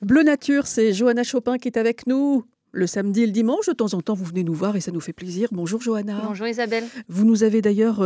Bleu Nature, c'est Johanna Chopin qui est avec nous. Le samedi et le dimanche, de temps en temps, vous venez nous voir et ça nous fait plaisir. Bonjour Johanna. Bonjour Isabelle. Vous nous avez d'ailleurs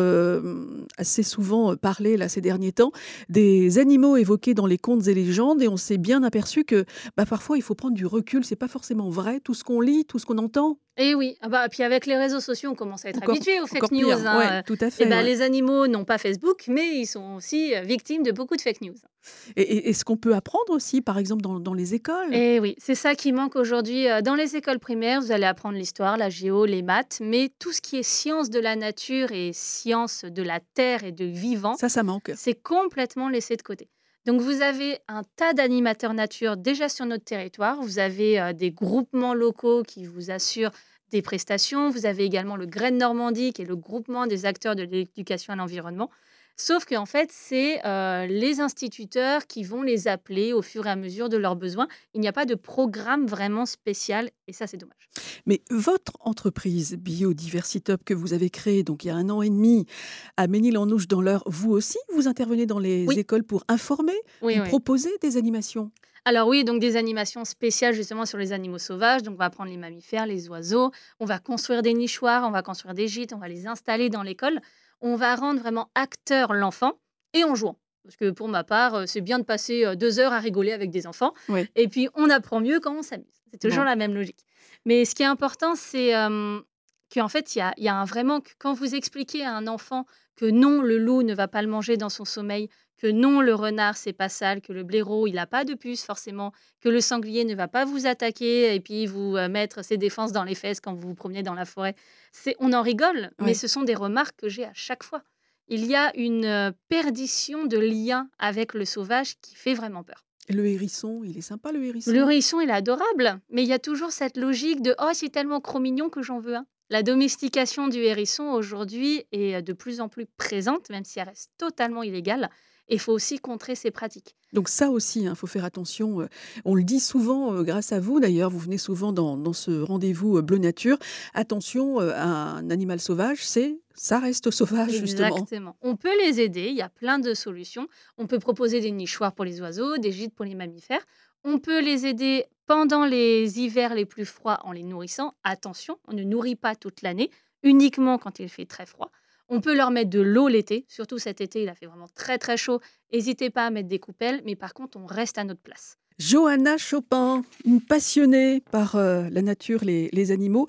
assez souvent parlé là, ces derniers temps des animaux évoqués dans les contes et légendes et on s'est bien aperçu que parfois il faut prendre du recul. C'est pas forcément vrai tout ce qu'on lit, tout ce qu'on entend. Et oui, puis avec les réseaux sociaux, on commence à être Encore, habitué aux encore fake news. pire. Ouais, tout à Et fait. Ouais. les animaux n'ont pas Facebook, mais ils sont aussi victimes de beaucoup de fake news. Et ce qu'on peut apprendre aussi, par exemple, dans les écoles. Et oui, c'est ça qui manque aujourd'hui. Dans les écoles primaires, vous allez apprendre l'histoire, la géo, les maths, mais tout ce qui est sciences de la nature et sciences de la terre et de vivant, Ça manque. c'est complètement laissé de côté. Donc vous avez un tas d'animateurs nature déjà sur notre territoire. Vous avez des groupements locaux qui vous assurent des prestations. Vous avez également le Graine Normandie, qui est le groupement des acteurs de l'éducation à l'environnement. Sauf qu'en fait, c'est les instituteurs qui vont les appeler au fur et à mesure de leurs besoins. Il n'y a pas de programme vraiment spécial et ça, c'est dommage. Mais votre entreprise Biodiversitop que vous avez créée donc il y a 1 an et demi à Ménil-en-Ouche dans l'Eure, vous aussi, vous intervenez dans les Oui, écoles pour informer oui, ou oui. proposer des animations? Alors oui, donc des animations spéciales justement sur les animaux sauvages. Donc on va prendre les mammifères, les oiseaux, on va construire des nichoirs, on va construire des gîtes, on va les installer dans l'école. On va rendre vraiment acteur l'enfant et en jouant. Parce que pour ma part, c'est bien de passer 2 heures à rigoler avec des enfants. Oui. Et puis on apprend mieux quand on s'amuse. C'est toujours Bon. la même logique. Mais ce qui est important, c'est qu'en fait, il y a vraiment, quand vous expliquez à un enfant que non, le loup ne va pas le manger dans son sommeil, que non, le renard, c'est pas sale, que le blaireau, il n'a pas de puce forcément, que le sanglier ne va pas vous attaquer et puis vous mettre ses défenses dans les fesses quand vous vous promenez dans la forêt. On en rigole, mais Ouais. ce sont des remarques que j'ai à chaque fois. Il y a une perdition de lien avec le sauvage qui fait vraiment peur. Et le hérisson, il est sympa le Le hérisson? hérisson, il est adorable, mais il y a toujours cette logique de «Oh, c'est tellement trop mignon que j'en veux un». La domestication du hérisson aujourd'hui est de plus en plus présente, même si elle reste totalement illégale. Et il faut aussi contrer ces pratiques. Donc ça aussi, il faut faire attention. On le dit souvent, grâce à vous d'ailleurs, vous venez souvent dans ce rendez-vous Bleu Nature. Attention, à un animal sauvage, ça reste sauvage justement. Exactement. On peut les aider, il y a plein de solutions. On peut proposer des nichoirs pour les oiseaux, des gîtes pour les mammifères. On peut les aider pendant les hivers les plus froids en les nourrissant. Attention, on ne nourrit pas toute l'année, uniquement quand il fait très froid. On peut leur mettre de l'eau l'été, surtout cet été, il a fait vraiment très très chaud. N'hésitez pas à mettre des coupelles, mais par contre, on reste à notre place. Johanna Chopin, une passionnée par la nature, les animaux.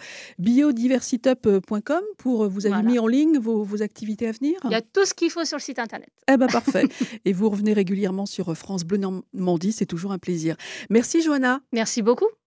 Biodiversitop.com vous avez Voilà. mis en ligne vos activités à venir? Il y a tout ce qu'il faut sur le site internet. Eh ben parfait. Et vous revenez régulièrement sur France Bleu Normandie, c'est toujours un plaisir. Merci Johanna. Merci beaucoup.